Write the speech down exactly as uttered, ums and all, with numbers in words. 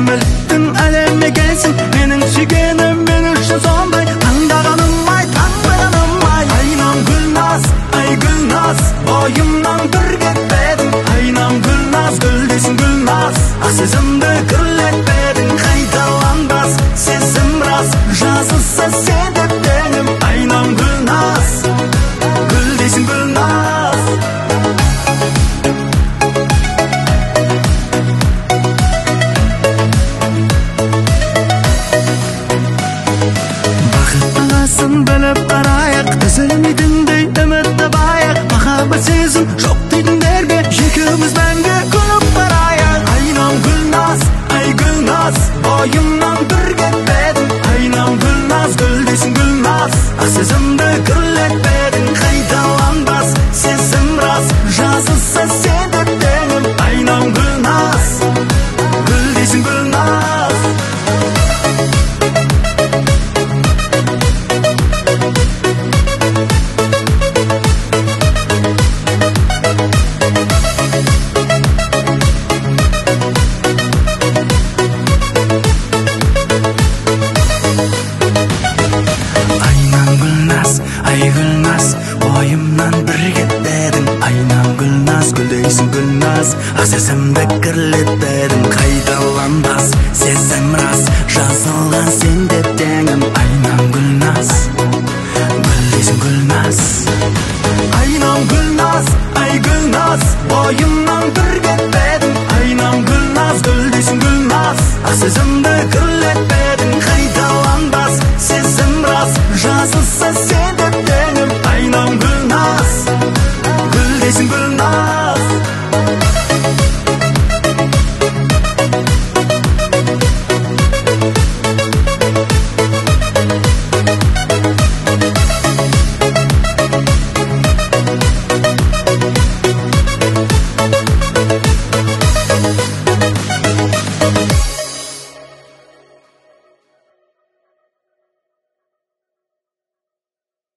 Көмілттің әлемге келсін, менің сүйгенім мен үшін сондай. Таңдағаным ай, таңдағаным ай. Айнам Гүлназ, ай Гүлназ, бойымнан бір кетпедің. Айнам Гүлназ, гүл дейсің Гүлназ, ақ сезімді кірлетпедің. Қайталанбас сезім рас, жазылса сен деп теңім. Айнам Гүлназ, гүл дейсің Гүлназ. Бақыт ағасын біліп қарайық, үзілмейтіндей үмітті байық. Махаббат сезім жоқ дейтіндерге екеуміз мәңгі күліп барайық. Айнам Гүлназ, ай Гүлназ, бойымнан бір кетпедің. Айнам Гүлназ, гүл дейсің Гүлназ, ақ сезімді кірлетпедің. Қайталанбас сезім рас, жазылса сен деп теңім. Айнам Гүлназ, гүл дейсің Гүлназ. Ай Гүлназ, бойымнан бір кетпедің. Айнам Гүлназ, гүл дейсің Гүлназ, ақ сезімді кірлетпедің. Қайталанбас сезім рас, жазылған сен деп теңім. Айнам Гүлназ, гүл дейсің Гүлназ. Айнам Гүлназ, ай Гүлназ, бойымнан бір кетпедің. Айнам Гүлназ, гүл дейсің Гүлназ, ақ сезімді кірлетпедің.